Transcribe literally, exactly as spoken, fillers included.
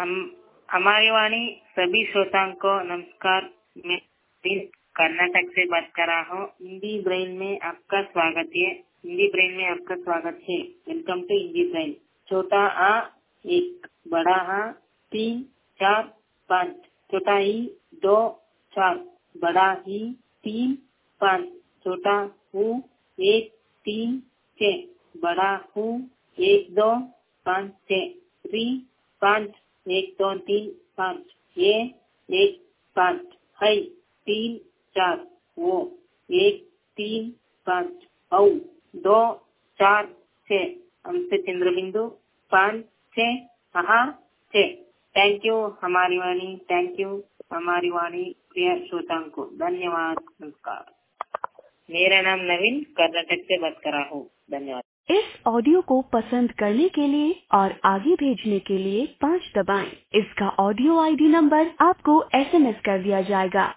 हम हमारी वाणी सभी श्रोताओं को नमस्कार। मैं कर्नाटक से बात कर रहा हूँ। हिंदी ब्रेल में आपका स्वागत है। हिंदी ब्रेल में आपका स्वागत है। Welcome to Hindi Braille. छोटा आ एक, बड़ा आ तीन चार पाँच, छोटा ई दो चार, बड़ा ही तीन पाँच, छोटा हु एक तीन छः, बड़ा हु एक दो पाँच छः, री पाँच एक दो तीन पाँच, ये एक पाँच, है तीन चार, वो एक तीन पाँच, औ दो चार छः, हमसे चंद्र बिंदु पाँच छः आहा छः। थैंक यू हमारी वाणी, थैंक यू हमारी वाणी प्रिय श्रोताओं को धन्यवाद, नमस्कार। मेरा नाम नवीन, कर्नाटक से बात कर रहा हूँ। धन्यवाद। इस ऑडियो को पसंद करने के लिए और आगे भेजने के लिए पाँच दबाएं। इसका ऑडियो आईडी नंबर आपको एसएमएस कर दिया जाएगा।